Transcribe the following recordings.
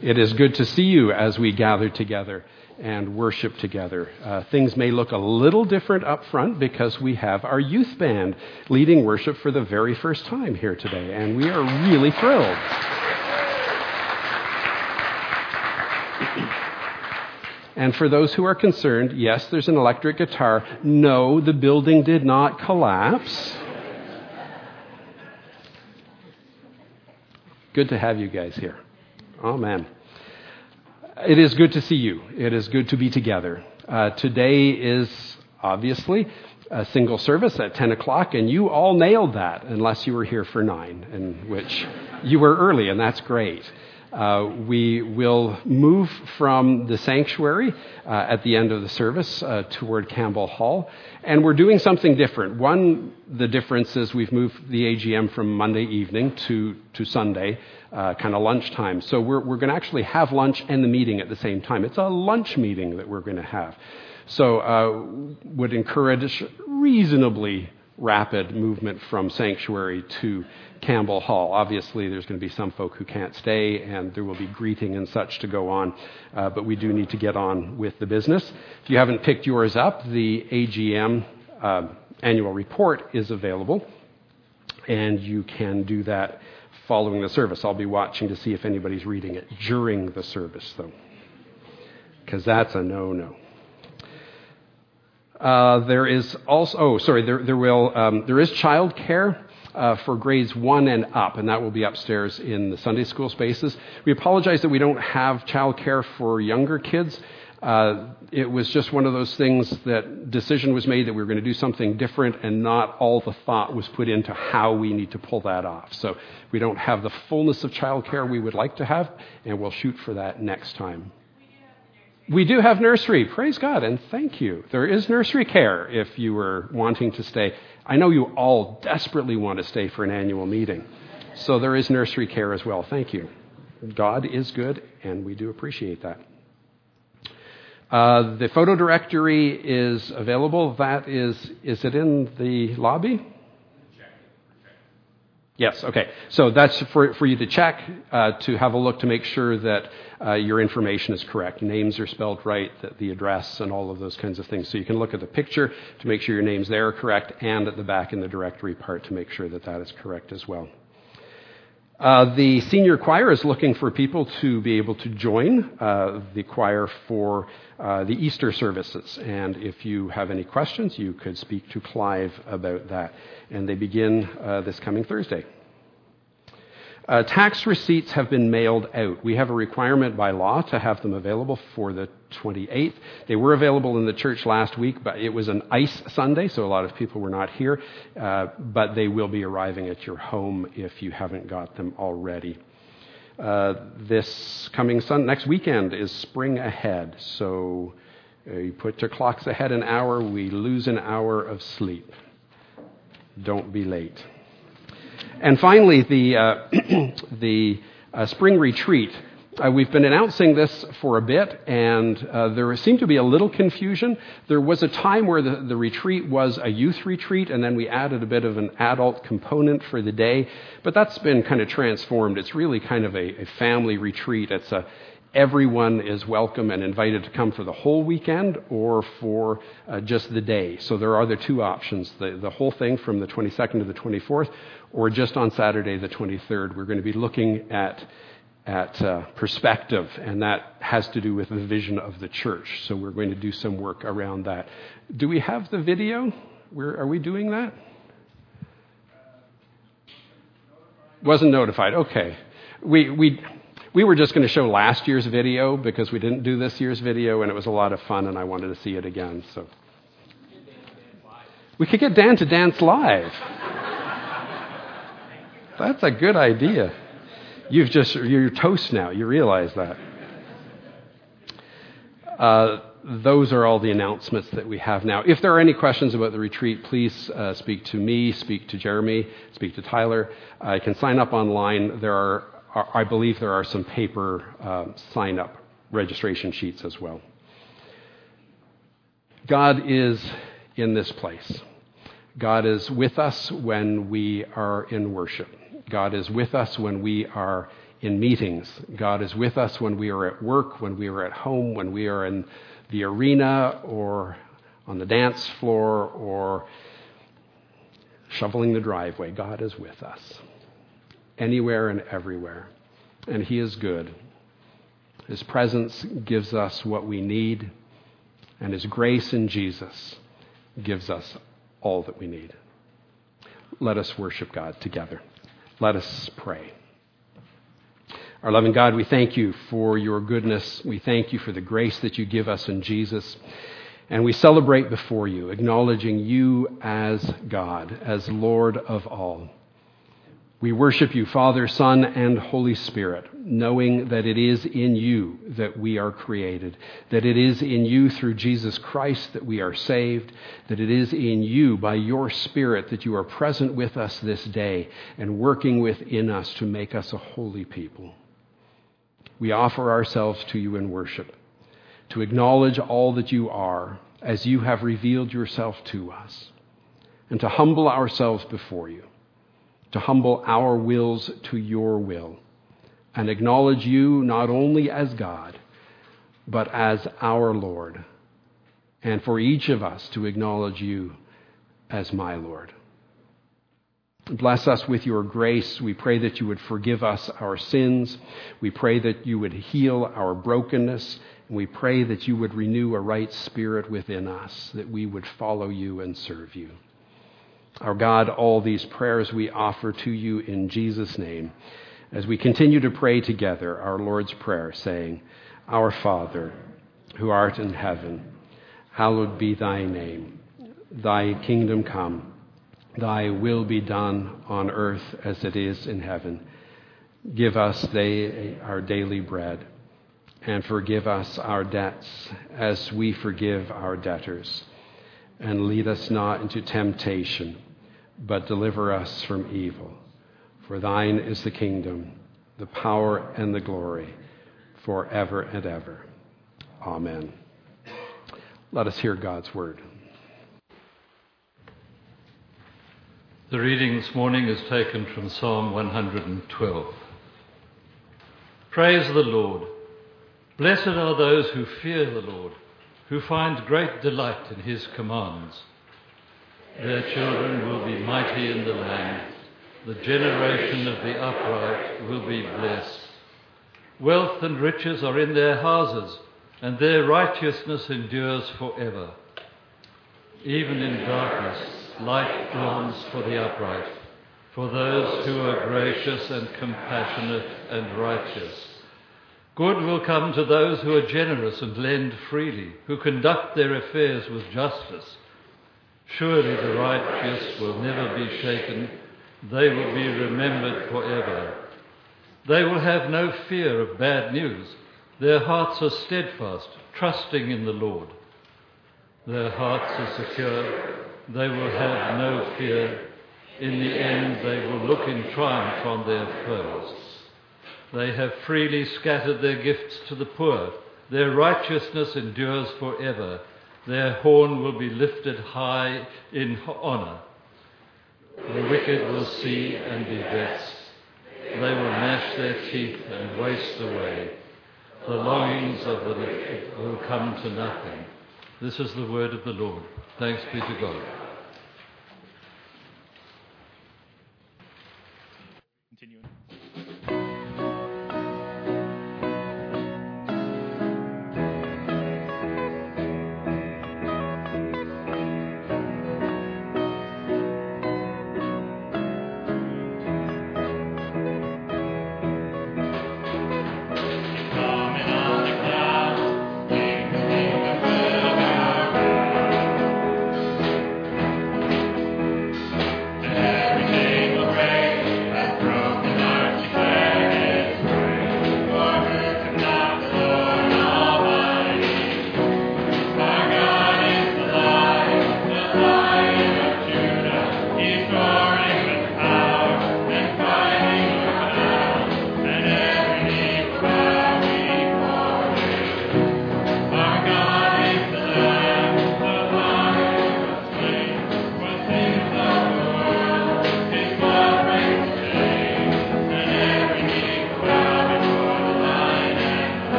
It is good to see you as we gather together and worship together. Things may look a little different up front because we have our youth band leading worship for the very first time here today, and we are really thrilled. And for those who are concerned, yes, there's an electric guitar. No, the building did not collapse. Good to have you guys here. Amen. It is good to see you. It is good to be together. Today is obviously a single service at 10 o'clock, and you all nailed that, unless you were here for 9, in which you were early, and that's great. We will move from the sanctuary at the end of the service toward Campbell Hall, and we're doing something different. One, the difference is we've moved the AGM from Monday evening to Sunday, kind of lunchtime. So we're going to actually have lunch and the meeting at the same time. It's a lunch meeting that we're going to have. So would encourage reasonably rapid movement from sanctuary to Campbell Hall. Obviously, there's going to be some folk who can't stay, and there will be greeting and such to go on, but we do need to get on with the business. If you haven't picked yours up, the AGM annual report is available, and you can do that following the service. I'll be watching to see if anybody's reading it during the service, though, because that's a no-no. There is also, there is child care for grades 1 and up, and that will be upstairs in the Sunday school spaces. We apologize that we don't have child care for younger kids. It was just one of those things that decision was made that we were going to do something different, and not all the thought was put into how we need to pull that off. So we don't have the fullness of child care we would like to have, and we'll shoot for that next time. We do have nursery. Praise God, and thank you. There is nursery care if you were wanting to stay. I know you all desperately want to stay for an annual meeting. So there is nursery care as well. Thank you. God is good, and we do appreciate that. The photo directory is available. That is it in the lobby? Yes, okay. So that's for you to check, to have a look to make sure that your information is correct. Names are spelled right, the address, and all of those kinds of things. So you can look at the picture to make sure your names there are correct, and at the back in the directory part to make sure that that is correct as well. The senior choir is looking for people to be able to join the choir for the Easter services. And if you have any questions, you could speak to Clive about that. And they begin this coming Thursday. Tax receipts have been mailed out. We have a requirement by law to have them available for the 28th. They were available in the church last week, but it was an ice Sunday, so a lot of people were not here. But they will be arriving at your home if you haven't got them already. This coming next weekend is Spring Ahead, so you put your clocks ahead an hour, we lose an hour of sleep. Don't be late. And finally, the spring retreat. We've been announcing this for a bit, and there seemed to be a little confusion. There was a time where the retreat was a youth retreat, and then we added a bit of an adult component for the day. But that's been kind of transformed. It's really kind of a family retreat. Everyone is welcome and invited to come for the whole weekend or for just the day. So there are the two options, the whole thing from the 22nd to the 24th, or just on Saturday the 23rd. We're going to be looking at perspective, and that has to do with the vision of the church. So we're going to do some work around that. Do we have the video? Are we doing that? Wasn't notified. Okay. We were just going to show last year's video because we didn't do this year's video, and it was a lot of fun, and I wanted to see it again. So we could get Dan to dance live. That's a good idea. You're toast now. You realize that. Those are all the announcements that we have now. If there are any questions about the retreat, please speak to me, speak to Jeremy, speak to Tyler. You can sign up online. I believe there are some paper sign-up registration sheets as well. God is in this place. God is with us when we are in worship. God is with us when we are in meetings. God is with us when we are at work, when we are at home, when we are in the arena or on the dance floor or shoveling the driveway. God is with us anywhere and everywhere. And he is good. His presence gives us what we need, and his grace in Jesus gives us all that we need. Let us worship God together. Let us pray. Our loving God, we thank you for your goodness. We thank you for the grace that you give us in Jesus. And we celebrate before you, acknowledging you as God, as Lord of all. We worship you, Father, Son, and Holy Spirit, knowing that it is in you that we are created, that it is in you through Jesus Christ that we are saved, that it is in you by your Spirit that you are present with us this day and working within us to make us a holy people. We offer ourselves to you in worship, to acknowledge all that you are as you have revealed yourself to us, and to humble ourselves before you, to humble our wills to your will, and acknowledge you not only as God, but as our Lord, and for each of us to acknowledge you as my Lord. Bless us with your grace. We pray that you would forgive us our sins. We pray that you would heal our brokenness. And we pray that you would renew a right spirit within us, that we would follow you and serve you. Our God, all these prayers we offer to you in Jesus' name, as we continue to pray together our Lord's Prayer, saying, Our Father, who art in heaven, hallowed be thy name. Thy kingdom come. Thy will be done on earth as it is in heaven. Give us our daily bread, and forgive us our debts as we forgive our debtors. And lead us not into temptation, but deliver us from evil. For thine is the kingdom, the power, and the glory, forever and ever. Amen. Let us hear God's word. The reading this morning is taken from Psalm 112. Praise the Lord. Blessed are those who fear the Lord, who find great delight in his commands. Their children will be mighty in the land. The generation of the upright will be blessed. Wealth and riches are in their houses, and their righteousness endures forever. Even in darkness, light dawns for the upright, for those who are gracious and compassionate and righteous. Good will come to those who are generous and lend freely, who conduct their affairs with justice. Surely the righteous will never be shaken. They will be remembered forever. They will have no fear of bad news. Their hearts are steadfast, trusting in the Lord. Their hearts are secure. They will have no fear. In the end, they will look in triumph on their foes. They have freely scattered their gifts to the poor. Their righteousness endures forever. Their horn will be lifted high in honor. The wicked will see and be vexed. They will gnash their teeth and waste away. The longings of the wicked will come to nothing. This is the word of the Lord. Thanks be to God. Continuing.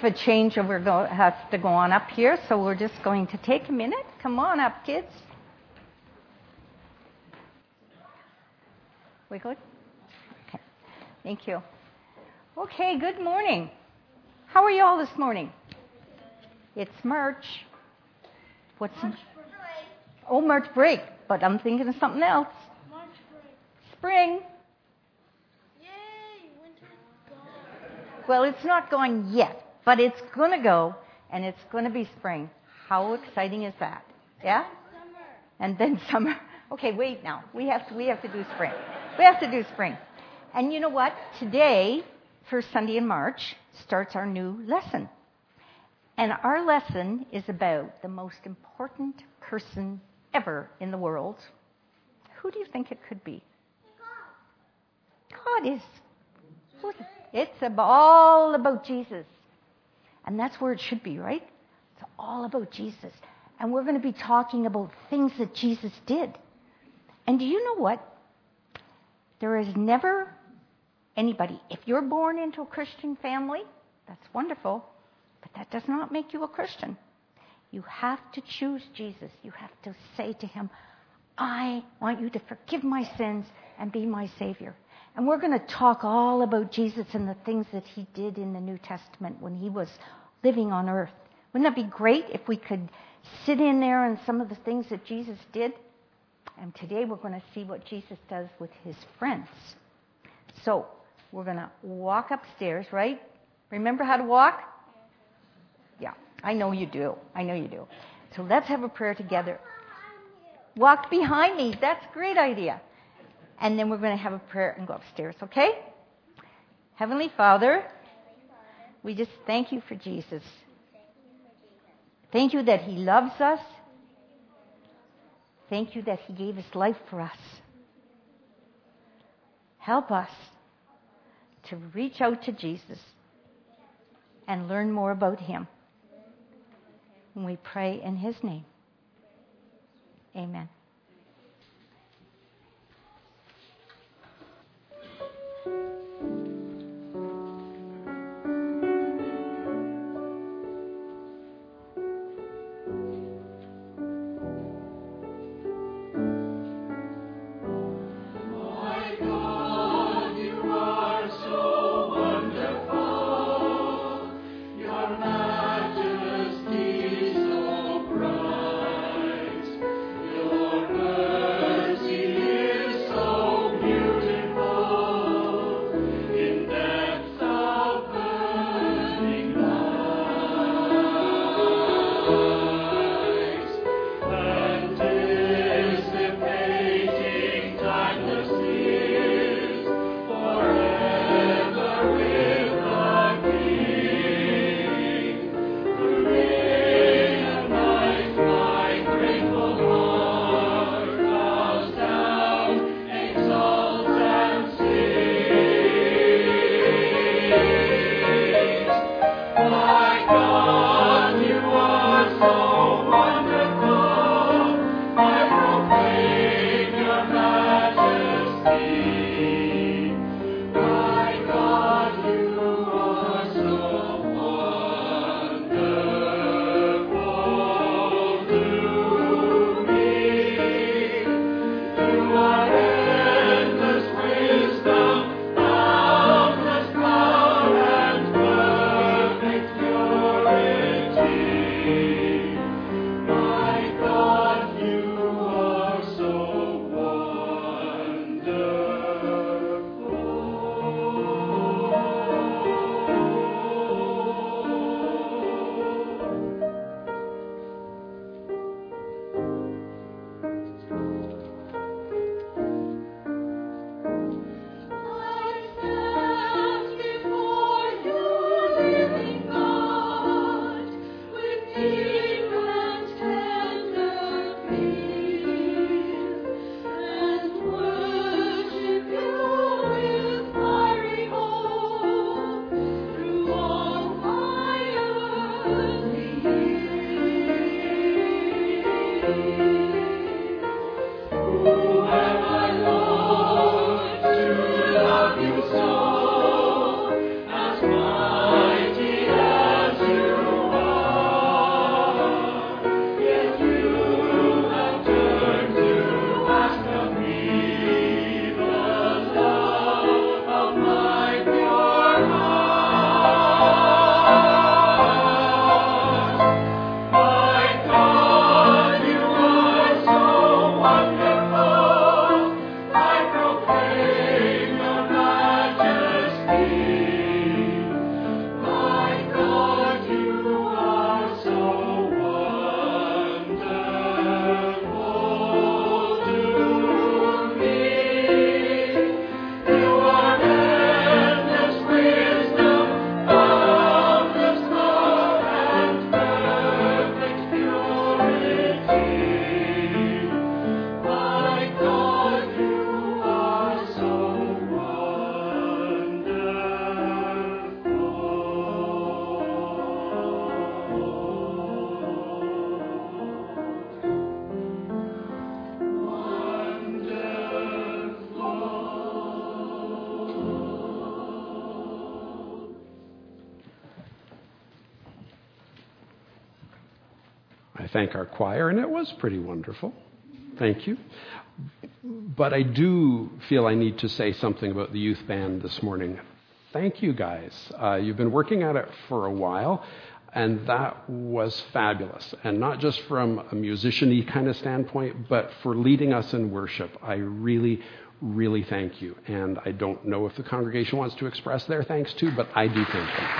of a changeover has to go on up here, so we're just going to take a minute. Come on up, kids. We good? Okay. Thank you. Okay, good morning. How are you all this morning? It's March. What's March break? Oh, March break. But I'm thinking of something else. March break. Spring. Yay, winter's gone. Well, it's not going yet, but it's going to go, and it's going to be spring. How exciting is that? Yeah? And then summer. Okay, wait now. We have to do spring. We have to do spring. And you know what? Today, first Sunday in March, starts our new lesson. And our lesson is about the most important person ever in the world. Who do you think it could be? God is. It's all about Jesus. And that's where it should be, right? It's all about Jesus. And we're going to be talking about things that Jesus did. And do you know what? There is never anybody. If you're born into a Christian family, that's wonderful. But that does not make you a Christian. You have to choose Jesus. You have to say to him, I want you to forgive my sins and be my Savior. And we're going to talk all about Jesus and the things that he did in the New Testament when he was living on earth. Wouldn't that be great if we could sit in there on some of the things that Jesus did? And today we're going to see what Jesus does with his friends. So we're going to walk upstairs, right? Remember how to walk? Yeah, I know you do. I know you do. So let's have a prayer together. Walk behind me. That's a great idea. And then we're going to have a prayer and go upstairs, okay? Heavenly Father, we just thank you for Jesus. Thank you that he loves us. Thank you that he gave his life for us. Help us to reach out to Jesus and learn more about him. And we pray in his name. Amen. Your I thank our choir, and it was pretty wonderful. Thank you. But I do feel I need to say something about the youth band this morning. Thank you, guys. You've been working at it for a while, and that was fabulous. And not just from a musician-y kind of standpoint, but for leading us in worship. I really, really thank you. And I don't know if the congregation wants to express their thanks too, but I do thank them.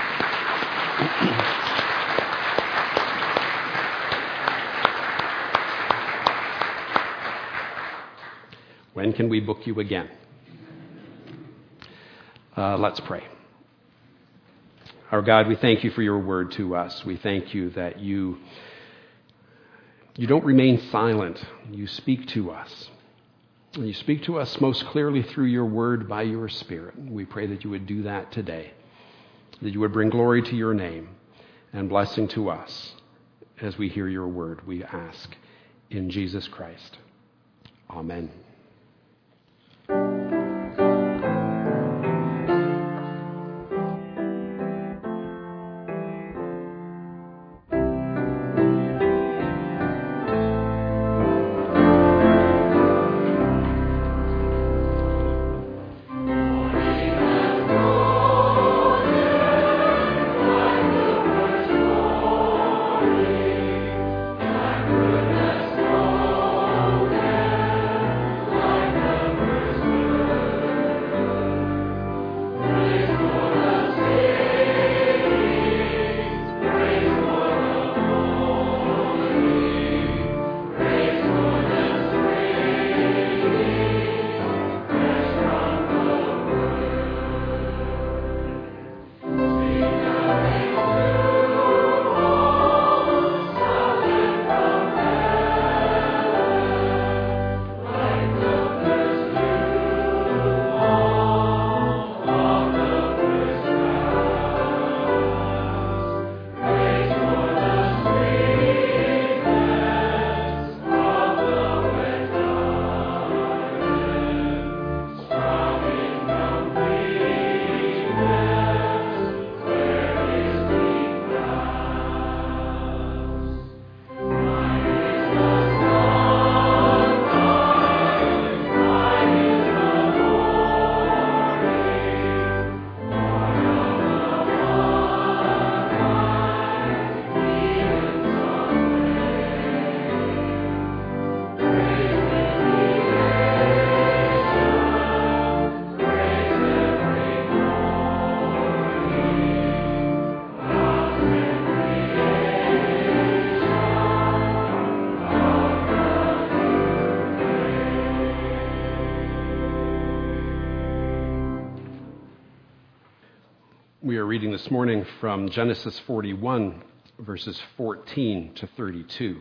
When can we book you again? Let's pray. Our God, we thank you for your word to us. We thank you that you don't remain silent. You speak to us. And you speak to us most clearly through your word by your Spirit. We pray that you would do that today, that you would bring glory to your name and blessing to us as we hear your word, we ask in Jesus Christ. Amen. We are reading this morning from Genesis 41, verses 14 to 32.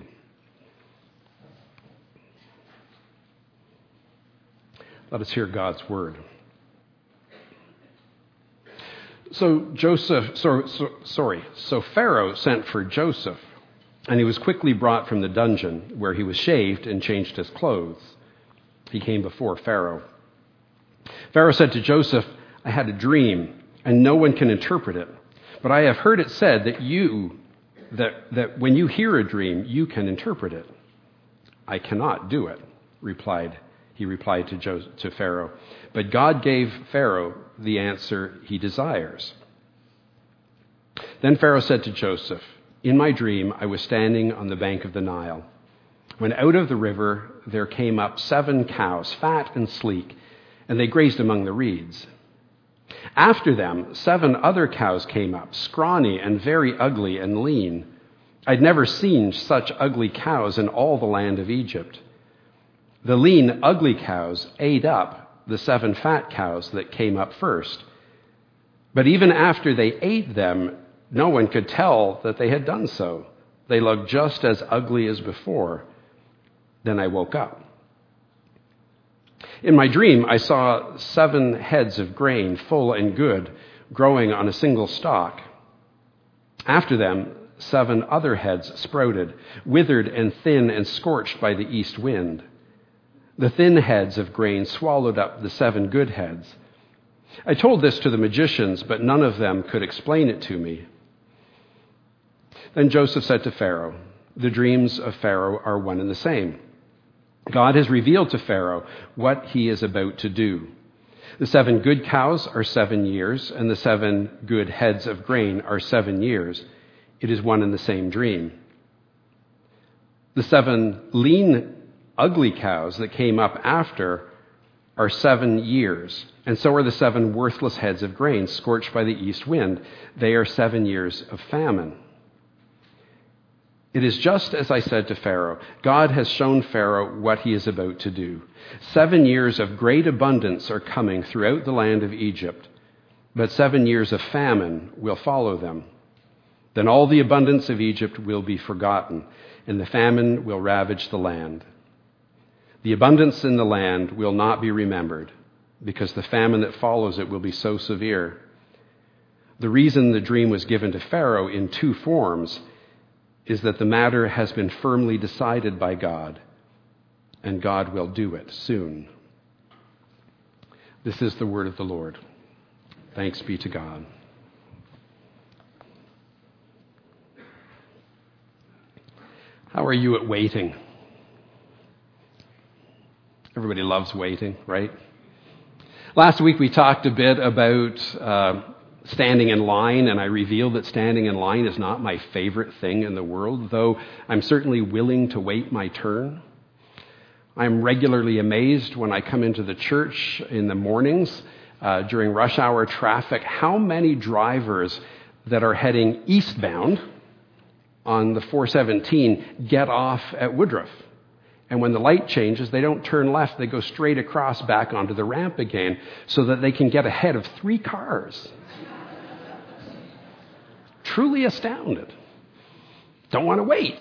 Let us hear God's word. So Pharaoh sent for Joseph, and he was quickly brought from the dungeon, where he was shaved and changed his clothes. He came before Pharaoh. Pharaoh said to Joseph, "I had a dream, and no one can interpret it. But I have heard it said that when you hear a dream, you can interpret it." "I cannot do it," he replied to Pharaoh. But God gave Pharaoh the answer he desires. Then Pharaoh said to Joseph, "In my dream, I was standing on the bank of the Nile, when out of the river there came up 7 cows, fat and sleek, and they grazed among the reeds. After them, 7 other cows came up, scrawny and very ugly and lean. I'd never seen such ugly cows in all the land of Egypt. The lean, ugly cows ate up the 7 fat cows that came up first. But even after they ate them, no one could tell that they had done so. They looked just as ugly as before. Then I woke up. In my dream, I saw 7 heads of grain, full and good, growing on a single stalk. After them, 7 other heads sprouted, withered and thin and scorched by the east wind. The thin heads of grain swallowed up the 7 good heads. I told this to the magicians, but none of them could explain it to me." Then Joseph said to Pharaoh, The dreams of Pharaoh are one and the same. God has revealed to Pharaoh what he is about to do. The 7 good cows are 7 years, and the 7 good heads of grain are 7 years. It is one and the same dream. The 7 lean, ugly cows that came up after are 7 years, and so are the 7 worthless heads of grain scorched by the east wind. They are 7 years of famine. It is just as I said to Pharaoh. God has shown Pharaoh what he is about to do. 7 years of great abundance are coming throughout the land of Egypt, but 7 years of famine will follow them. Then all the abundance of Egypt will be forgotten, and the famine will ravage the land. The abundance in the land will not be remembered, because the famine that follows it will be so severe. The reason the dream was given to Pharaoh in 2 forms is that the matter has been firmly decided by God, and God will do it soon. This is the word of the Lord. Thanks be to God. How are you at waiting? Everybody loves waiting, right? Last week we talked a bit about standing in line, and I revealed that standing in line is not my favorite thing in the world, though I'm certainly willing to wait my turn. I'm regularly amazed when I come into the church in the mornings during rush hour traffic how many drivers that are heading eastbound on the 417 get off at Woodruff. And when the light changes, they don't turn left, they go straight across back onto the ramp again so that they can get ahead of 3 cars. Truly astounded. Don't want to wait.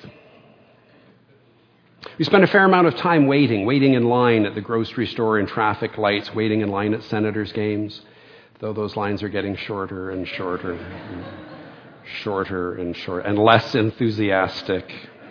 We spend a fair amount of time waiting in line at the grocery store in traffic lights, waiting in line at Senators games, though those lines are getting shorter and shorter, shorter and shorter, and less enthusiastic.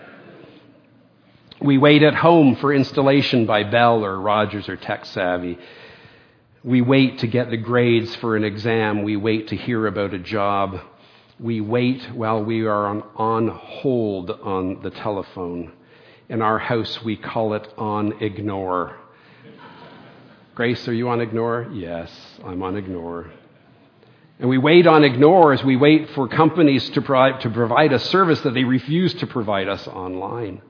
We wait at home for installation by Bell or Rogers or Tech Savvy. We wait to get the grades for an exam. We wait to hear about a job. We wait while we are on hold on the telephone. In our house, we call it on ignore. Grace, are you on ignore? Yes, I'm on ignore. And we wait on ignore as we wait for companies to provide a service that they refuse to provide us online.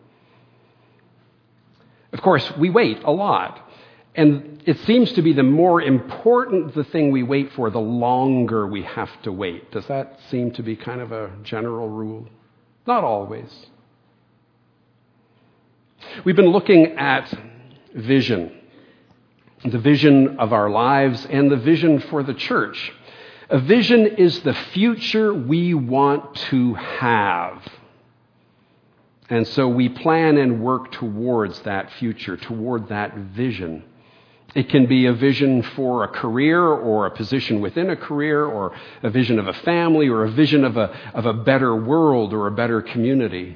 Of course, we wait a lot. And it seems to be the more important the thing we wait for, the longer we have to wait. Does that seem to be kind of a general rule? Not always. We've been looking at vision, the vision of our lives and the vision for the church. A vision is the future we want to have. And so we plan and work towards that future, toward that vision. It can be a vision for a career or a position within a career or a vision of a family or a vision of a better world or a better community.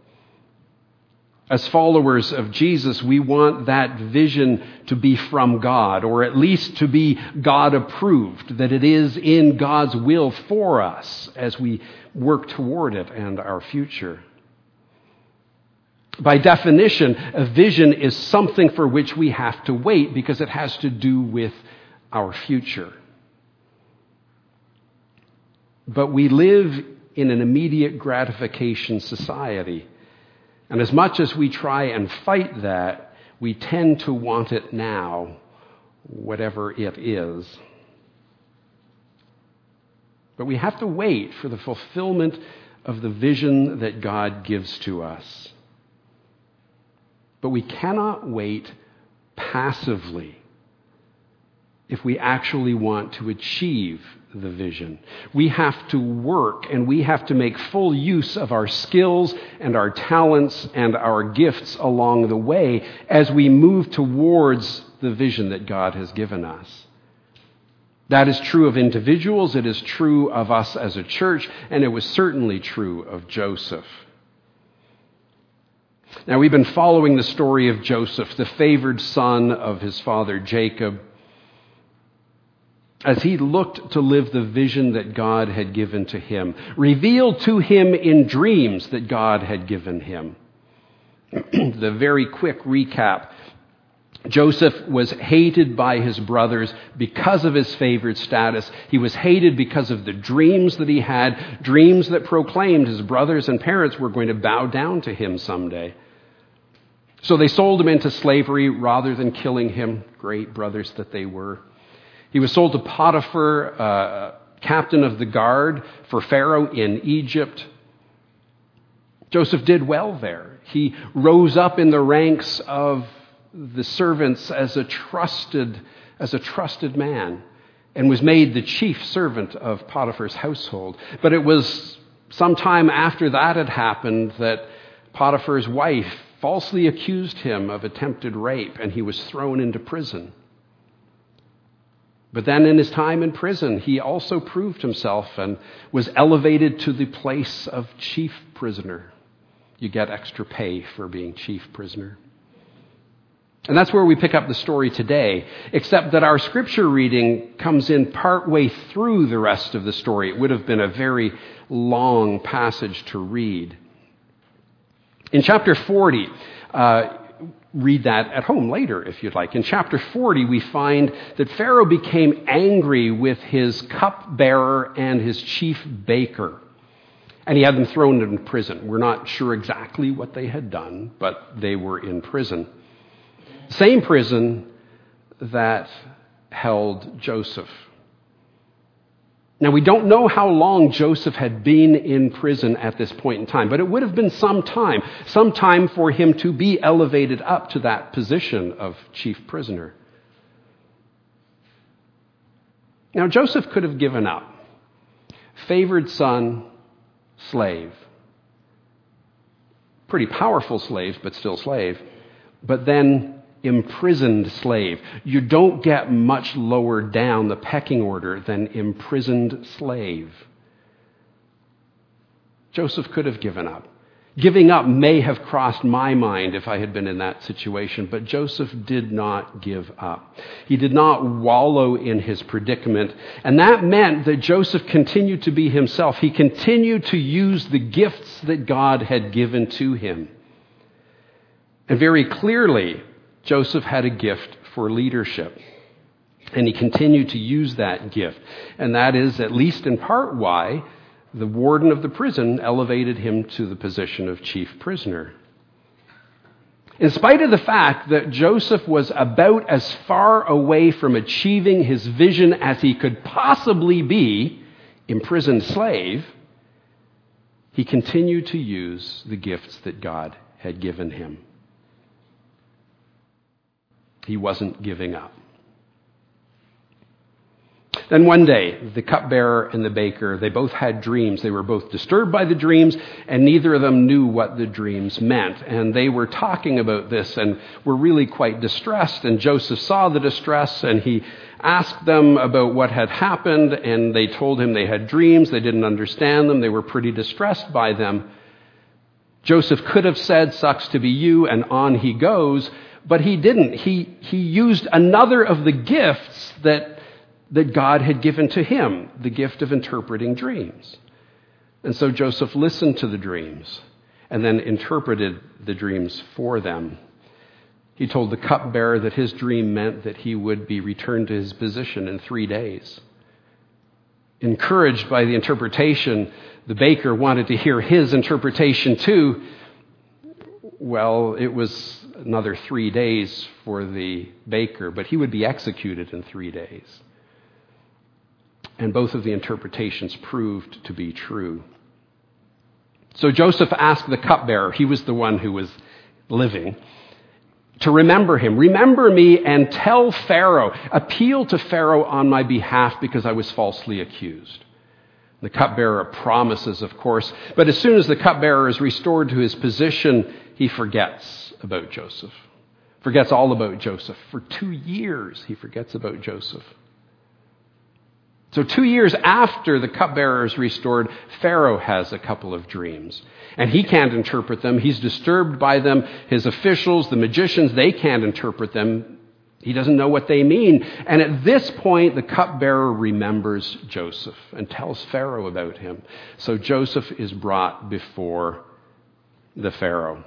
As followers of Jesus, we want that vision to be from God, or at least to be God approved, that it is in God's will for us as we work toward it and our future. By definition, a vision is something for which we have to wait because it has to do with our future. But we live in an immediate gratification society. And as much as we try and fight that, we tend to want it now, whatever it is. But we have to wait for the fulfillment of the vision that God gives to us. But we cannot wait passively if we actually want to achieve the vision. We have to work and we have to make full use of our skills and our talents and our gifts along the way as we move towards the vision that God has given us. That is true of individuals, it is true of us as a church, and it was certainly true of Joseph. Now, we've been following the story of Joseph, the favored son of his father Jacob. as he looked to live the vision that God had given to him, revealed to him in dreams that God had given him. The very quick recap. Joseph was hated by his brothers because of his favored status. He was hated because of the dreams that he had, dreams that proclaimed his brothers and parents were going to bow down to him someday. So they sold him into slavery rather than killing him, great brothers that they were. He was sold to Potiphar, captain of the guard for Pharaoh in Egypt. Joseph did well there. He rose up in the ranks of the servants as a trusted man, and was made the chief servant of Potiphar's household. But it was sometime after that had happened that Potiphar's wife falsely accused him of attempted rape, and he was thrown into prison. But then in his time in prison, he also proved himself and was elevated to the place of chief prisoner. You get extra pay for being chief prisoner. And that's where we pick up the story today, except that our scripture reading comes in partway through the rest of the story. It would have been a very long passage to read. In chapter 40, read that at home later if you'd like. In chapter 40, we find that Pharaoh became angry with his cupbearer and his chief baker, and he had them thrown in prison. We're not sure exactly what they had done, but they were in prison. Same prison that held Joseph. Now, we don't know how long Joseph had been in prison at this point in time, but it would have been some time for him to be elevated up to that position of chief prisoner. Now, Joseph could have given up. Favored son, slave. Pretty powerful slave, but still slave. But then imprisoned slave. You don't get much lower down the pecking order than imprisoned slave. Joseph could have given up. Giving up may have crossed my mind if I had been in that situation, but Joseph did not give up. He did not wallow in his predicament, and that meant that Joseph continued to be himself. He continued to use the gifts that God had given to him. And very clearly, Joseph had a gift for leadership, and he continued to use that gift. And that is, at least in part, why the warden of the prison elevated him to the position of chief prisoner. In spite of the fact that Joseph was about as far away from achieving his vision as he could possibly be, imprisoned slave, he continued to use the gifts that God had given him. He wasn't giving up. Then one day, the cupbearer and the baker, they both had dreams. They were both disturbed by the dreams, and neither of them knew what the dreams meant. And they were talking about this and were really quite distressed. And Joseph saw the distress, and he asked them about what had happened, and they told him they had dreams. They didn't understand them. They were pretty distressed by them. Joseph could have said, "Sucks to be you," and on he goes. But he didn't. He used another of the gifts that God had given to him, the gift of interpreting dreams. And so Joseph listened to the dreams and then interpreted the dreams for them. He told the cupbearer that his dream meant that he would be returned to his position in 3 days. Encouraged by the interpretation, the baker wanted to hear his interpretation too. Well, it was another 3 days for the baker, but he would be executed in 3 days. And both of the interpretations proved to be true. So Joseph asked the cupbearer, he was the one who was living, to remember him. "Remember me and tell Pharaoh, appeal to Pharaoh on my behalf because I was falsely accused." The cupbearer promises, of course, but as soon as the cupbearer is restored to his position, he forgets about Joseph. Forgets all about Joseph. For 2 years, he forgets about Joseph. So 2 years after the cupbearer is restored, Pharaoh has a couple of dreams. And he can't interpret them. He's disturbed by them. His officials, the magicians, they can't interpret them. He doesn't know what they mean. And at this point, the cupbearer remembers Joseph and tells Pharaoh about him. So Joseph is brought before the Pharaoh.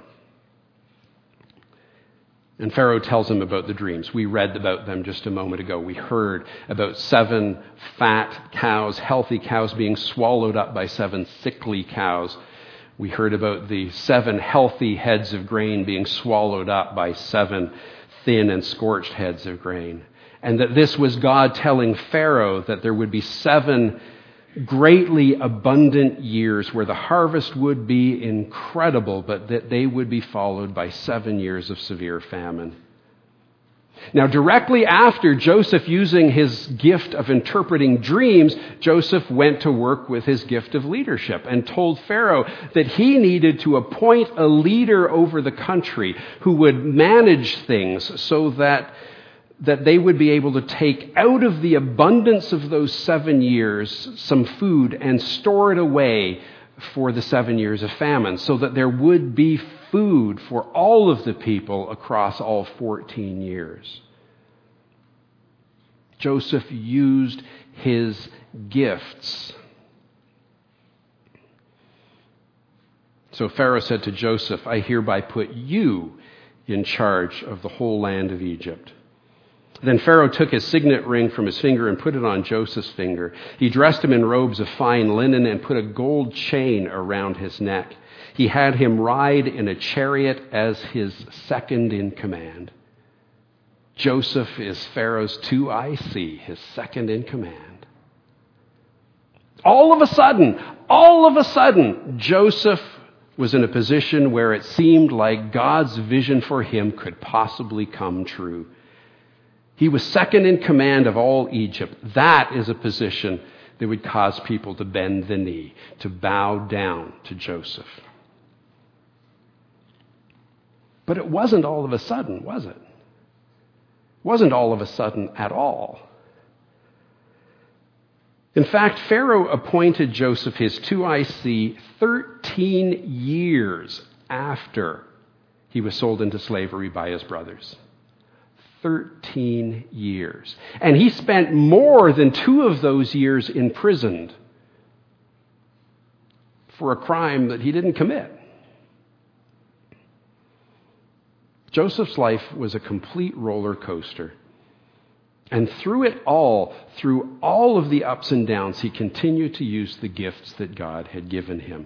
And Pharaoh tells him about the dreams. We read about them just a moment ago. We heard about 7 fat cows, healthy cows, being swallowed up by 7 sickly cows. We heard about the 7 healthy heads of grain being swallowed up by 7 thin and scorched heads of grain. And that this was God telling Pharaoh that there would be 7 greatly abundant years where the harvest would be incredible, but that they would be followed by 7 years of severe famine. Now, directly after Joseph using his gift of interpreting dreams, Joseph went to work with his gift of leadership and told Pharaoh that he needed to appoint a leader over the country who would manage things so that they would be able to take out of the abundance of those 7 years some food and store it away for the 7 years of famine, so that there would be food for all of the people across all 14 years. Joseph used his gifts. So Pharaoh said to Joseph, "I hereby put you in charge of the whole land of Egypt." Then Pharaoh took his signet ring from his finger and put it on Joseph's finger. He dressed him in robes of fine linen and put a gold chain around his neck. He had him ride in a chariot as his second in command. Joseph is Pharaoh's 2IC, his second in command. All of a sudden, Joseph was in a position where it seemed like God's vision for him could possibly come true. He was second in command of all Egypt. That is a position that would cause people to bend the knee, to bow down to Joseph. But it wasn't all of a sudden, was it? It wasn't all of a sudden at all. In fact, Pharaoh appointed Joseph his 2IC 13 years after he was sold into slavery by his brothers. 13 years. And he spent more than 2 of those years imprisoned for a crime that he didn't commit. Joseph's life was a complete roller coaster. And through it all, through all of the ups and downs, he continued to use the gifts that God had given him.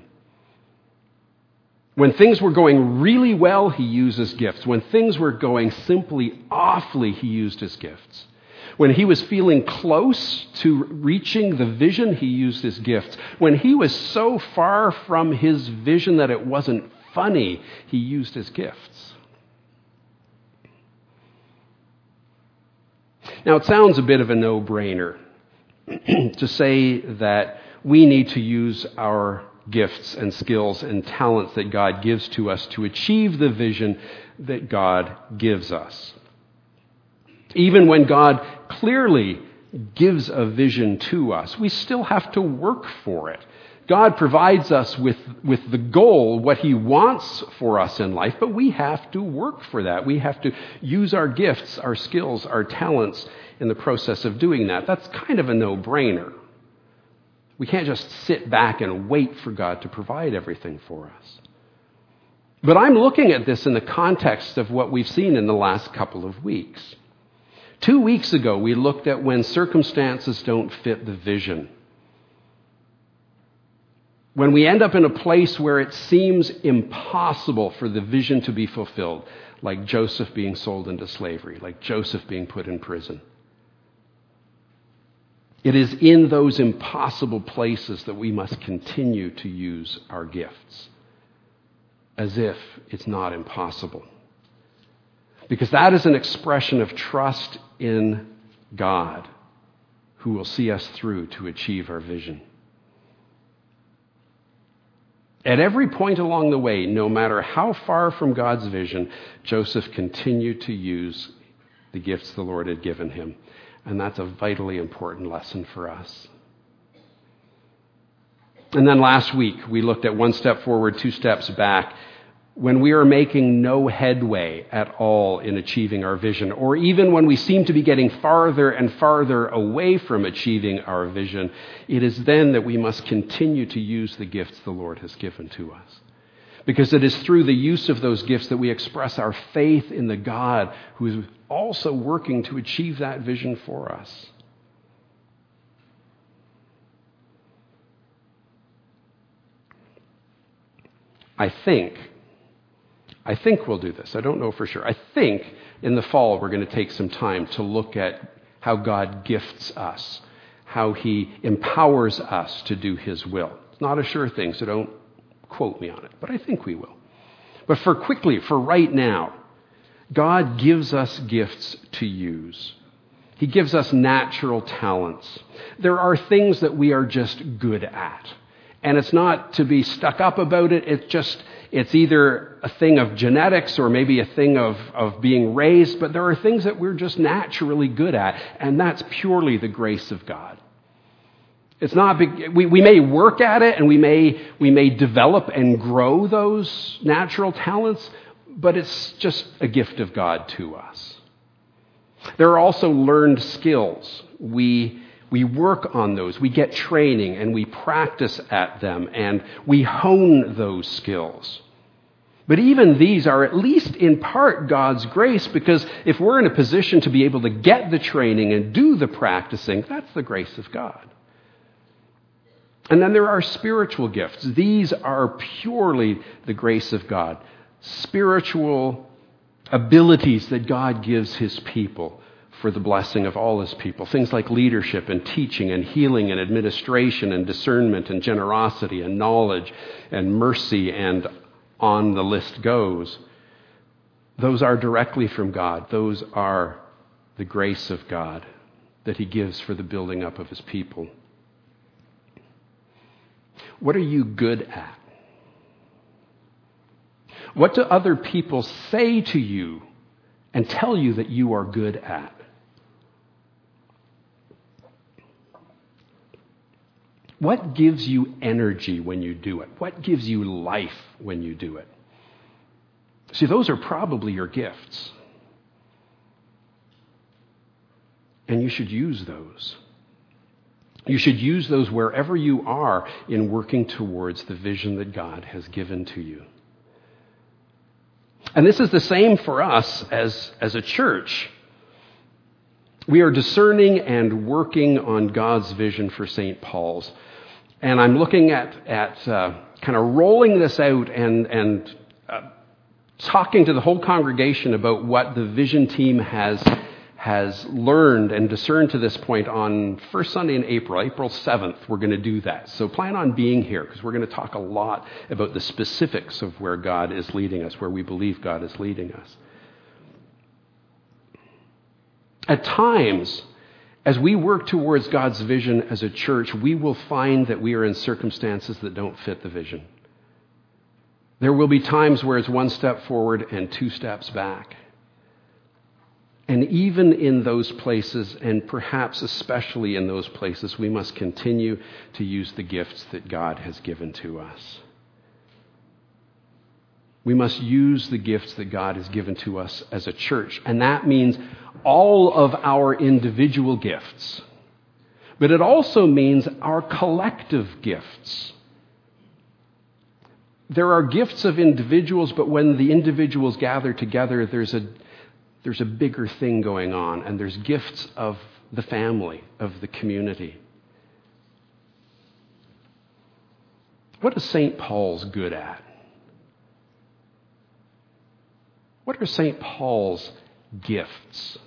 When things were going really well, he used his gifts. When things were going simply awfully, he used his gifts. When he was feeling close to reaching the vision, he used his gifts. When he was so far from his vision that it wasn't funny, he used his gifts. Now, it sounds a bit of a no-brainer to say that we need to use our gifts and skills and talents that God gives to us to achieve the vision that God gives us. Even when God clearly gives a vision to us, we still have to work for it. God provides us with the goal, what he wants for us in life, but we have to work for that. We have to use our gifts, our skills, our talents in the process of doing that. That's kind of a no-brainer. We can't just sit back and wait for God to provide everything for us. But I'm looking at this in the context of what we've seen in the last couple of weeks. 2 weeks ago, we looked at when circumstances don't fit the vision. When we end up in a place where it seems impossible for the vision to be fulfilled, like Joseph being sold into slavery, like Joseph being put in prison. It is in those impossible places that we must continue to use our gifts, as if it's not impossible. Because that is an expression of trust in God, who will see us through to achieve our vision. At every point along the way, no matter how far from God's vision, Joseph continued to use the gifts the Lord had given him. And that's a vitally important lesson for us. And then last week, we looked at 1 step forward, 2 steps back. when we are making no headway at all in achieving our vision, or even when we seem to be getting farther and farther away from achieving our vision, it is then that we must continue to use the gifts the Lord has given to us. Because it is through the use of those gifts that we express our faith in the God who is also working to achieve that vision for us. I think we'll do this. I don't know for sure. I think in the fall we're going to take some time to look at how God gifts us, how he empowers us to do his will. It's not a sure thing, so don't quote me on it, but I think we will. But for right now, God gives us gifts to use. He gives us natural talents. There are things that we are just good at. And it's not to be stuck up about it. It's either a thing of genetics or maybe a thing of being raised, but there are things that we're just naturally good at, and that's purely the grace of God. It's not we may work at it and we may develop and grow those natural talents, but it's just a gift of God to us. There are also learned skills. We work on those. We get training and we practice at them and we hone those skills. But even these are at least in part God's grace, because if we're in a position to be able to get the training and do the practicing, that's the grace of God. And then there are spiritual gifts. These are purely the grace of God. Spiritual abilities that God gives his people for the blessing of all his people. Things like leadership and teaching and healing and administration and discernment and generosity and knowledge and mercy, and on the list goes. Those are directly from God. Those are the grace of God that he gives for the building up of his people. What are you good at? What do other people say to you and tell you that you are good at? What gives you energy when you do it? What gives you life when you do it? See, those are probably your gifts. And you should use those. You should use those wherever you are in working towards the vision that God has given to you. And this is the same for us as a church. We are discerning and working on God's vision for St. Paul's. And I'm looking at kind of rolling this out and talking to the whole congregation about what the vision team has learned and discerned to this point on first Sunday in April 7th. We're going to do that. So plan on being here, because we're going to talk a lot about the specifics of where God is leading us, where we believe God is leading us. At times, as we work towards God's vision as a church, we will find that we are in circumstances that don't fit the vision. There will be times where it's one step forward and two steps back. And even in those places, and perhaps especially in those places, we must continue to use the gifts that God has given to us. We must use the gifts that God has given to us as a church. And that means all of our individual gifts. But it also means our collective gifts. There are gifts of individuals, but when the individuals gather together, there's a bigger thing going on. And there's gifts of the family, of the community. What is St. Paul's good at? What are St. Paul's gifts?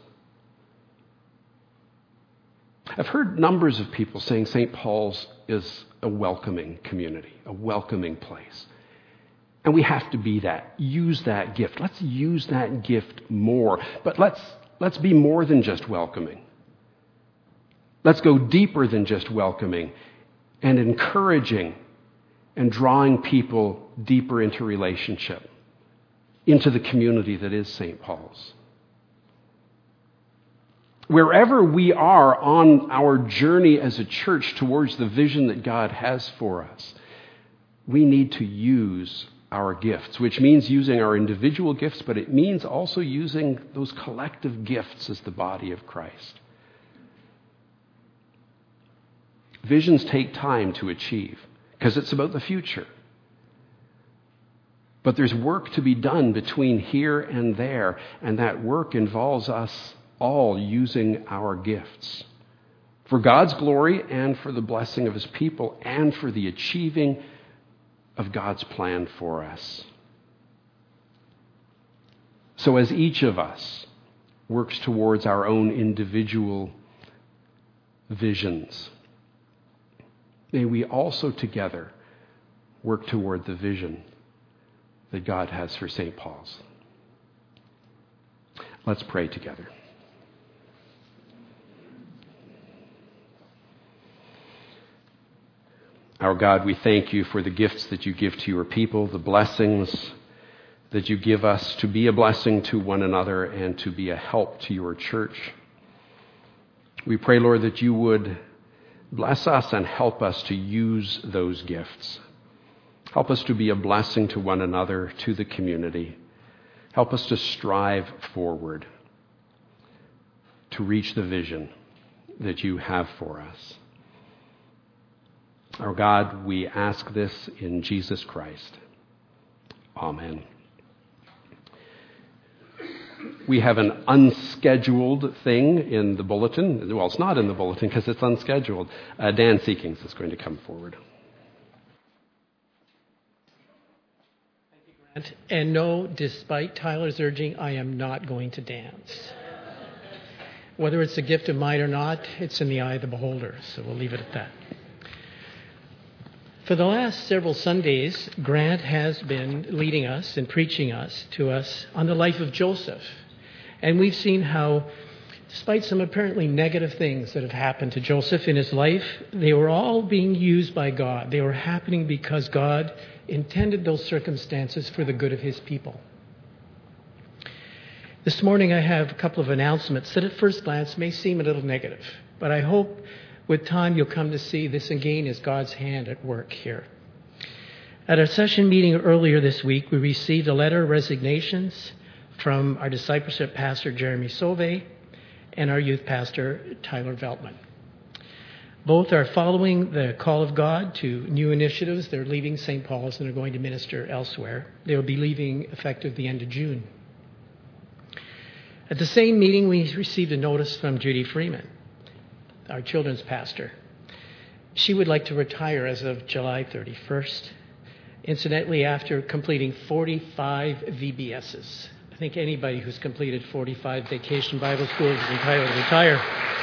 I've heard numbers of people saying St. Paul's is a welcoming community, a welcoming place. And we have to be that. Use that gift. Let's use that gift more. But let's be more than just welcoming. Let's go deeper than just welcoming and encouraging and drawing people deeper into relationship, into the community that is St. Paul's. Wherever we are on our journey as a church towards the vision that God has for us, we need to use our gifts, which means using our individual gifts, but it means also using those collective gifts as the body of Christ. Visions take time to achieve because it's about the future. But there's work to be done between here and there, and that work involves us all using our gifts for God's glory and for the blessing of his people and for the achieving of God's plan for us. So as each of us works towards our own individual visions, may we also together work toward the vision that God has for St. Paul's. Let's pray together. Our God, we thank you for the gifts that you give to your people, the blessings that you give us to be a blessing to one another and to be a help to your church. We pray, Lord, that you would bless us and help us to use those gifts. Help us to be a blessing to one another, to the community. Help us to strive forward to reach the vision that you have for us. Our God, we ask this in Jesus Christ. Amen. We have an unscheduled thing in the bulletin. Well, it's not in the bulletin because it's unscheduled. Dan Seekings is going to come forward. Thank you, Grant. And no, despite Tyler's urging, I am not going to dance. Whether it's a gift of mine or not, it's in the eye of the beholder. So we'll leave it at that. For the last several Sundays, Grant has been leading us and preaching to us on the life of Joseph. And we've seen how, despite some apparently negative things that have happened to Joseph in his life, they were all being used by God. They were happening because God intended those circumstances for the good of his people. This morning I have a couple of announcements that at first glance may seem a little negative, but I hope with time, you'll come to see this again is God's hand at work here. At our session meeting earlier this week, we received a letter of resignations from our discipleship pastor, Jeremy Sauve, and our youth pastor, Tyler Veltman. Both are following the call of God to new initiatives. They're leaving St. Paul's and are going to minister elsewhere. They'll be leaving effective the end of June. At the same meeting, we received a notice from Judy Freeman, our children's pastor. She would like to retire as of July 31st. Incidentally, after completing 45 VBSs. I think anybody who's completed 45 Vacation Bible Schools is entitled to retire.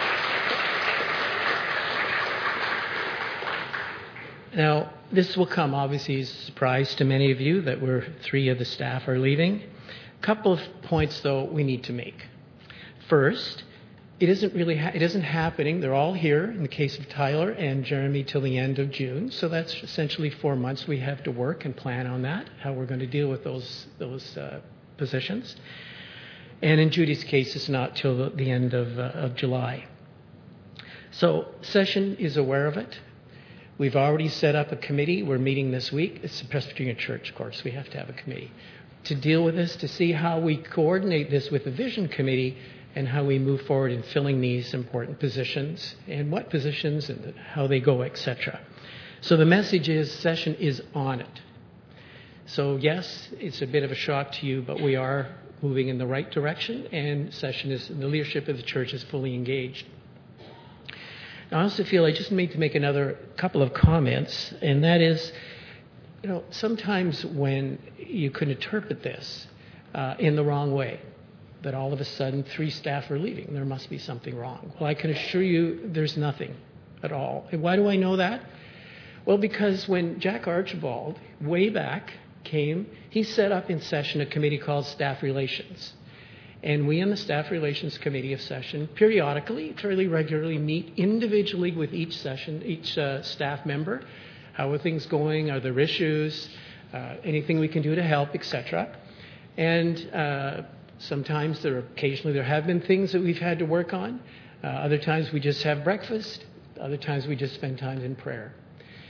Now, this will come obviously as a surprise to many of you that 3 of the staff are leaving. A couple of points, though, we need to make. First, it isn't happening. They're all here in the case of Tyler and Jeremy till the end of June. So that's essentially 4 months we have to work and plan on that, how we're going to deal with those positions. And in Judy's case, it's not till the end of July. So session is aware of it. We've already set up a committee. We're meeting this week. It's the Presbyterian Church, of course. We have to have a committee to deal with this, to see how we coordinate this with the Vision Committee and how we move forward in filling these important positions and what positions and how they go, etc. So the message is session is on it. So yes, it's a bit of a shock to you, but we are moving in the right direction and session is, the leadership of the church is fully engaged. I also feel I just need to make another couple of comments, and that is, sometimes when you can interpret this in the wrong way, that all of a sudden 3 staff are leaving. There must be something wrong. Well, I can assure you there's nothing at all. And why do I know that? Well, because when Jack Archibald, way back, came, he set up in session a committee called Staff Relations. And we in the Staff Relations Committee of Session periodically, fairly regularly, meet individually with each staff member. How are things going? Are there issues? Anything we can do to help, etc. And sometimes occasionally there have been things that we've had to work on. Other times we just have breakfast. Other times we just spend time in prayer.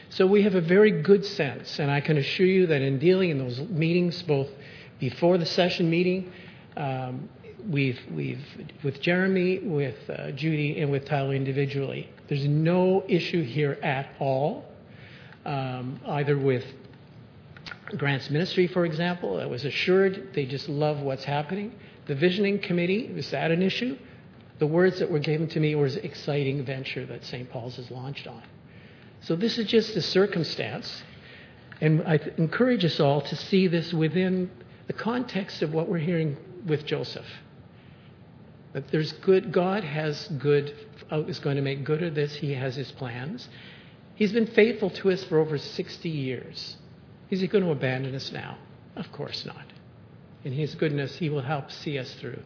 So we have a very good sense, and I can assure you that in dealing in those meetings, both before the session meeting, we've with Jeremy, with Judy, and with Tyler individually, there's no issue here at all, either with Grant's ministry, for example. I was assured they just love what's happening. The visioning committee, was that an issue? The words that were given to me was exciting venture that St. Paul's has launched on. So this is just a circumstance, and I encourage us all to see this within the context of what we're hearing with Joseph. That there's good, God has good, is going to make good of this. He has his plans. He's been faithful to us for over 60 years. Is he going to abandon us now? Of course not. In his goodness, he will help see us through.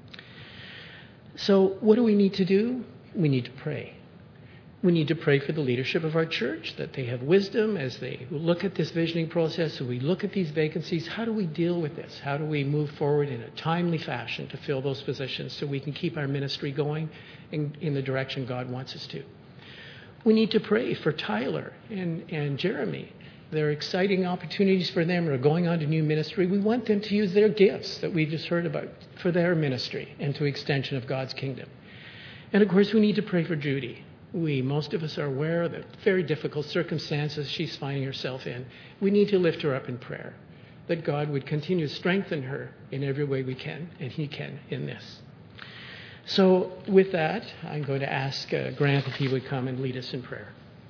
So what do we need to do? We need to pray. We need to pray for the leadership of our church, that they have wisdom as they look at this visioning process. So we look at these vacancies. How do we deal with this? How do we move forward in a timely fashion to fill those positions so we can keep our ministry going in the direction God wants us to? We need to pray for Tyler and Jeremy. There are exciting opportunities for them who are going on to new ministry. We want them to use their gifts that we just heard about for their ministry and to extension of God's kingdom. And of course, we need to pray for Judy. Most of us are aware of the very difficult circumstances she's finding herself in. We need to lift her up in prayer, that God would continue to strengthen her in every way we can, and he can in this. So with that, I'm going to ask Grant if he would come and lead us in prayer.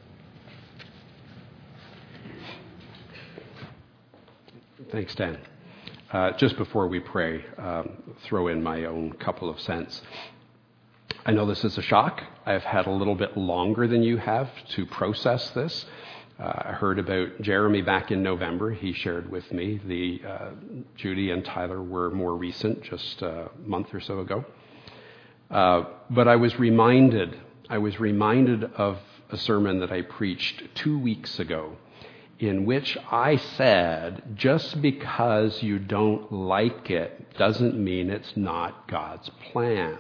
Thanks, Dan. Just before we pray, throw in my own couple of cents. I know this is a shock. I've had a little bit longer than you have to process this. I heard about Jeremy back in November. He shared with me. Judy and Tyler were more recent, just a month or so ago. But I was reminded of a sermon that I preached 2 weeks ago, in which I said, just because you don't like it doesn't mean it's not God's plan.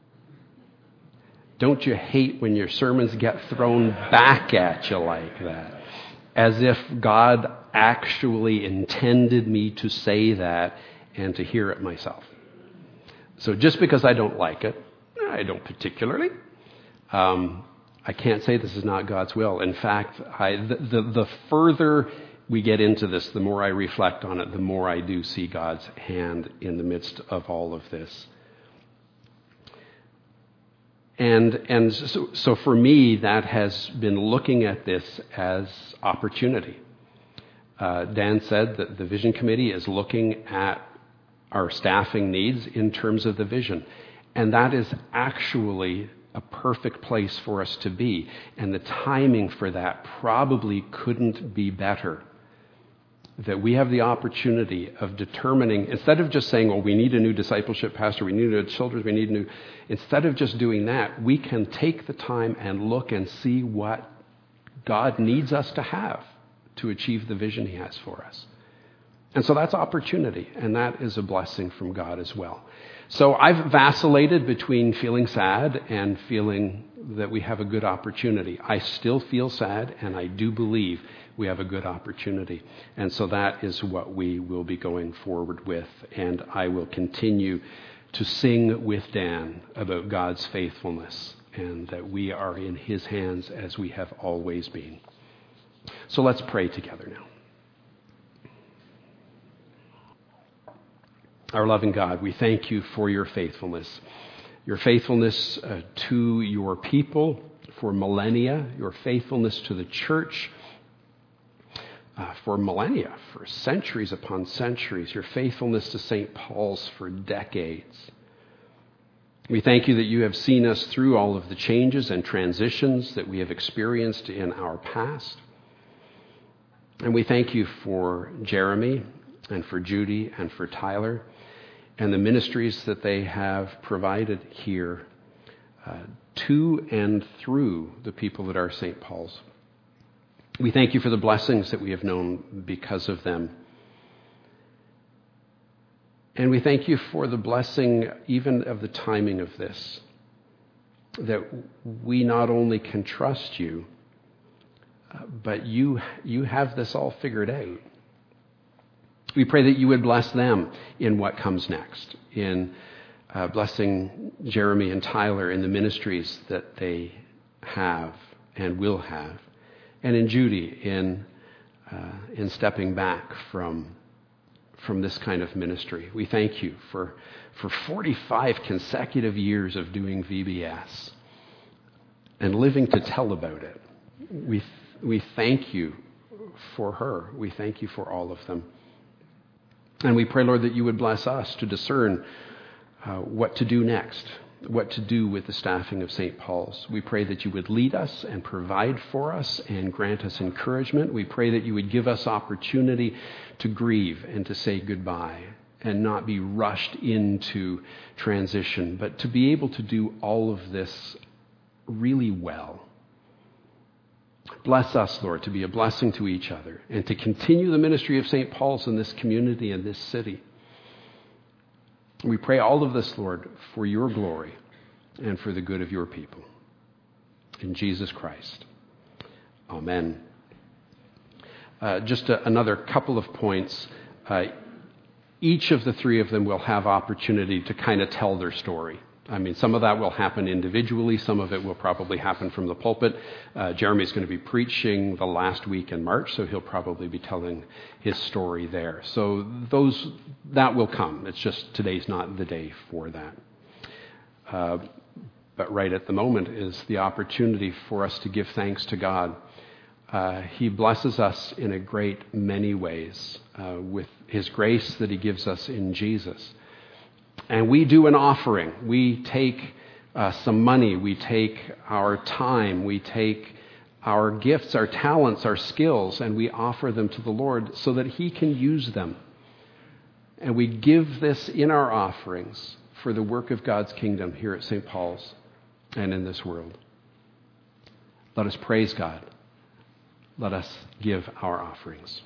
Don't you hate when your sermons get thrown back at you like that? As if God actually intended me to say that and to hear it myself. So just because I don't like it, I don't particularly, I can't say this is not God's will. In fact, the further we get into this, the more I reflect on it, the more I do see God's hand in the midst of all of this. And so for me, that has been looking at this as opportunity. Dan said that the Vision Committee is looking at our staffing needs in terms of the vision. And that is actually a perfect place for us to be. And the timing for that probably couldn't be better. That we have the opportunity of determining, instead of just saying, well, we need a new discipleship pastor, we need a children's, instead of just doing that, we can take the time and look and see what God needs us to have to achieve the vision he has for us. And so that's opportunity, and that is a blessing from God as well. So I've vacillated between feeling sad and feeling that we have a good opportunity. I still feel sad, and I do believe we have a good opportunity. And so that is what we will be going forward with. And I will continue to sing with Dan about God's faithfulness and that we are in his hands as we have always been. So let's pray together now. Our loving God, we thank you for your faithfulness to your people for millennia, your faithfulness to the church for millennia, for centuries upon centuries, your faithfulness to St. Paul's for decades. We thank you that you have seen us through all of the changes and transitions that we have experienced in our past. And we thank you for Jeremy and for Judy and for Tyler and the ministries that they have provided here to and through the people that are St. Paul's. We thank you for the blessings that we have known because of them. And we thank you for the blessing even of the timing of this, that we not only can trust you, but you have this all figured out. We pray that you would bless them in what comes next, in blessing Jeremy and Tyler in the ministries that they have and will have, and in Judy in stepping back from this kind of ministry. We thank you for 45 consecutive years of doing VBS and living to tell about it. We thank you for her. We thank you for all of them. And we pray, Lord, that you would bless us to discern what to do next, what to do with the staffing of St. Paul's. We pray that you would lead us and provide for us and grant us encouragement. We pray that you would give us opportunity to grieve and to say goodbye and not be rushed into transition, but to be able to do all of this really well. Bless us, Lord, to be a blessing to each other and to continue the ministry of St. Paul's in this community and this city. We pray all of this, Lord, for your glory and for the good of your people. In Jesus Christ. Amen. Just another couple of points. Each of the three of them will have opportunity to kind of tell their story. I mean, some of that will happen individually. Some of it will probably happen from the pulpit. Jeremy's going to be preaching the last week in March, so he'll probably be telling his story there. So that will come. It's just today's not the day for that. But right at the moment is the opportunity for us to give thanks to God. He blesses us in a great many ways with his grace that he gives us in Jesus. And we do an offering. We take some money. We take our time. We take our gifts, our talents, our skills, and we offer them to the Lord so that he can use them. And we give this in our offerings for the work of God's kingdom here at St. Paul's and in this world. Let us praise God. Let us give our offerings.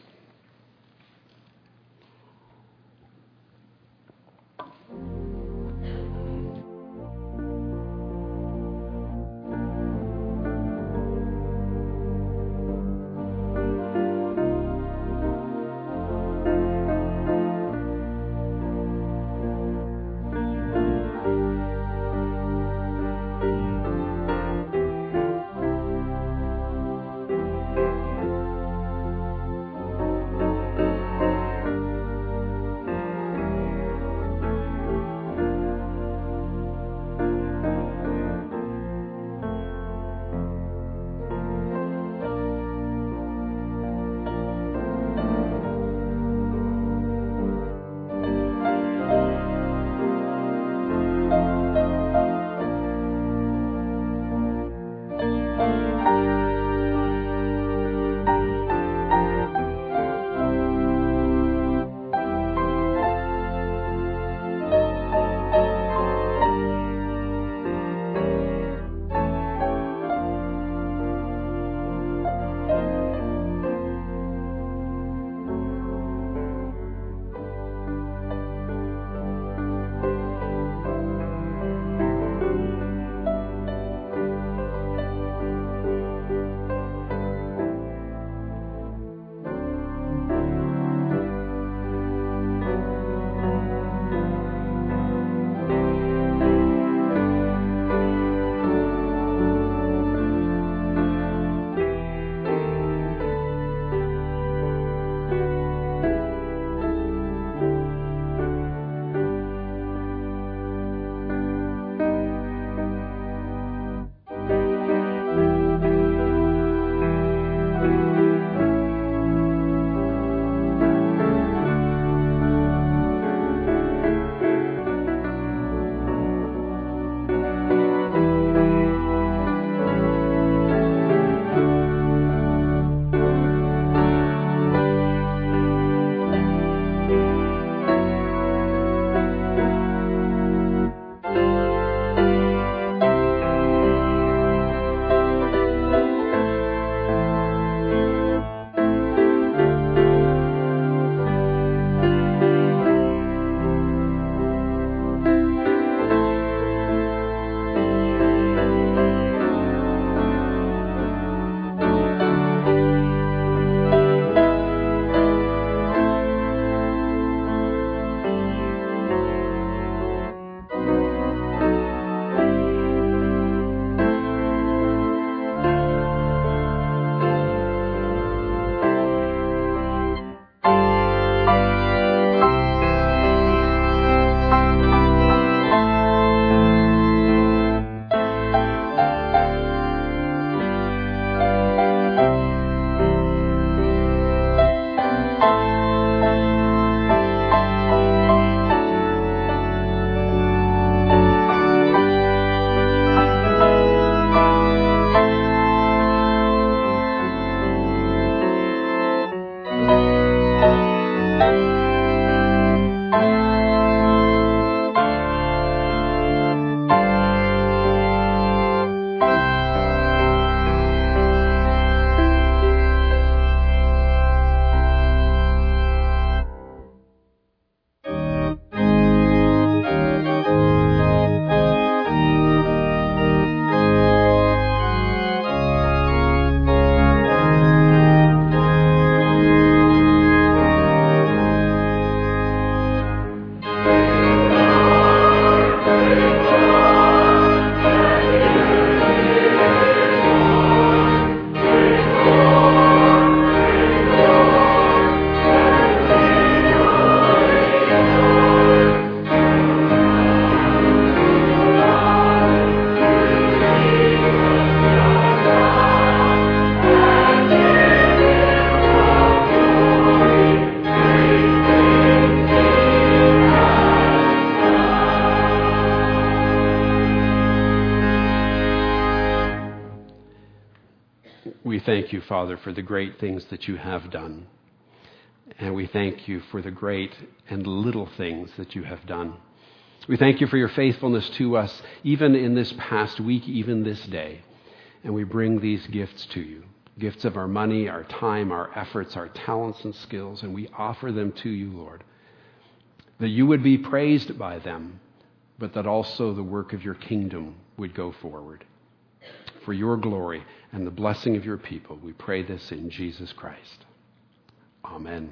thank you, Father, for the great things that you have done. And we thank you for the great and little things that you have done. We thank you for your faithfulness to us, even in this past week, even this day. And we bring these gifts to you, gifts of our money, our time, our efforts, our talents and skills, and we offer them to you, Lord, that you would be praised by them, but that also the work of your kingdom would go forward. For your glory and the blessing of your people, we pray this in Jesus Christ. Amen.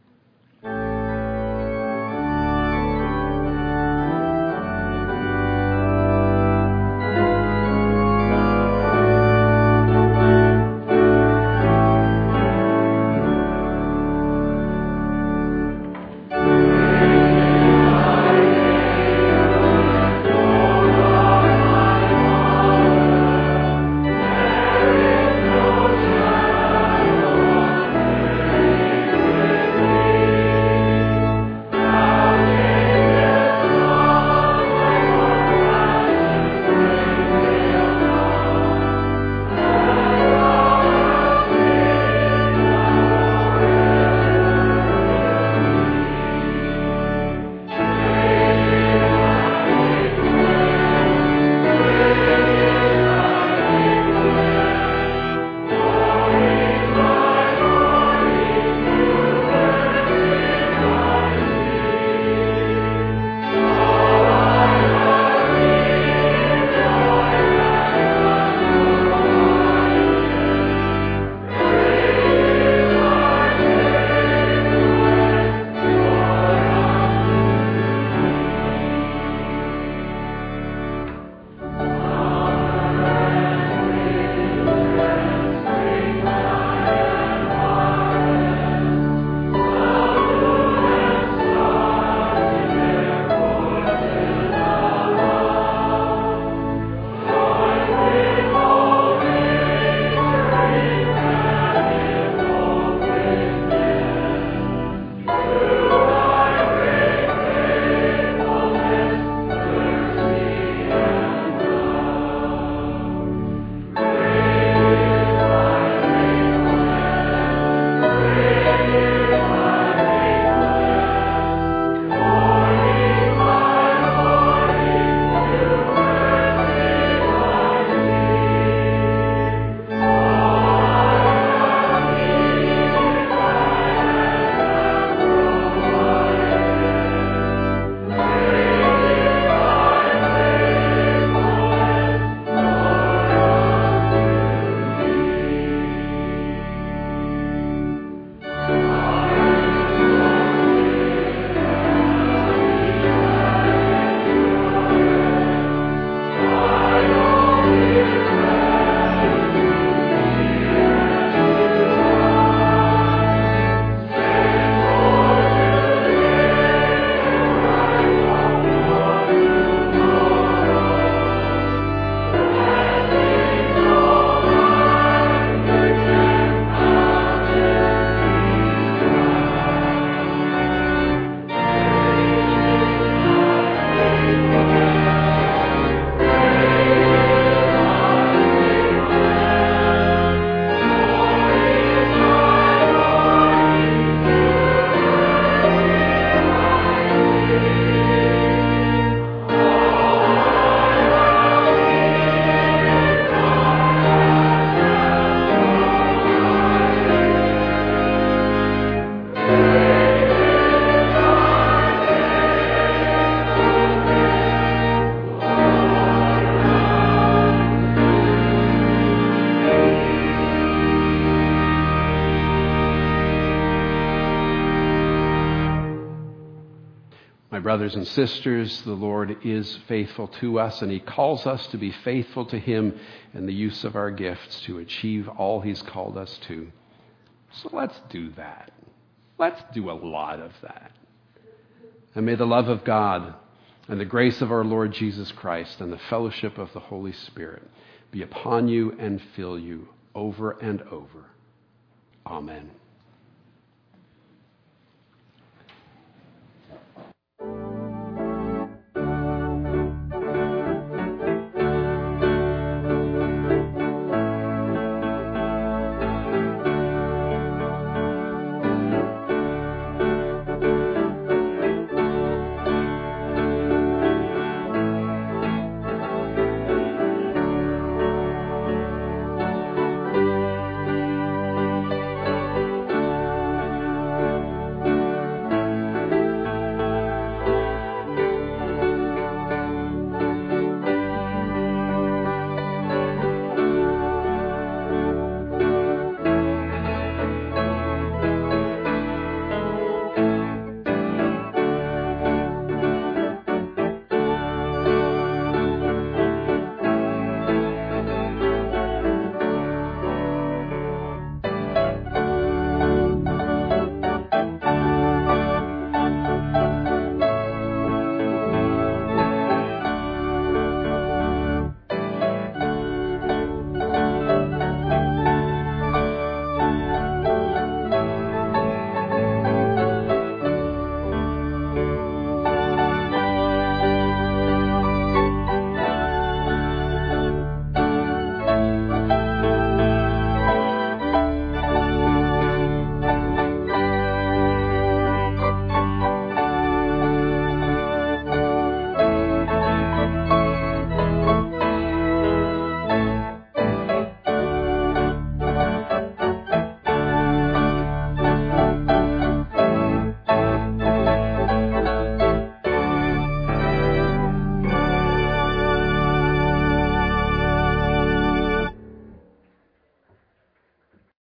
brothers and sisters, the Lord is faithful to us, and he calls us to be faithful to him in the use of our gifts to achieve all he's called us to. So let's do that. Let's do a lot of that. And may the love of God and the grace of our Lord Jesus Christ and the fellowship of the Holy Spirit be upon you and fill you over and over. Amen.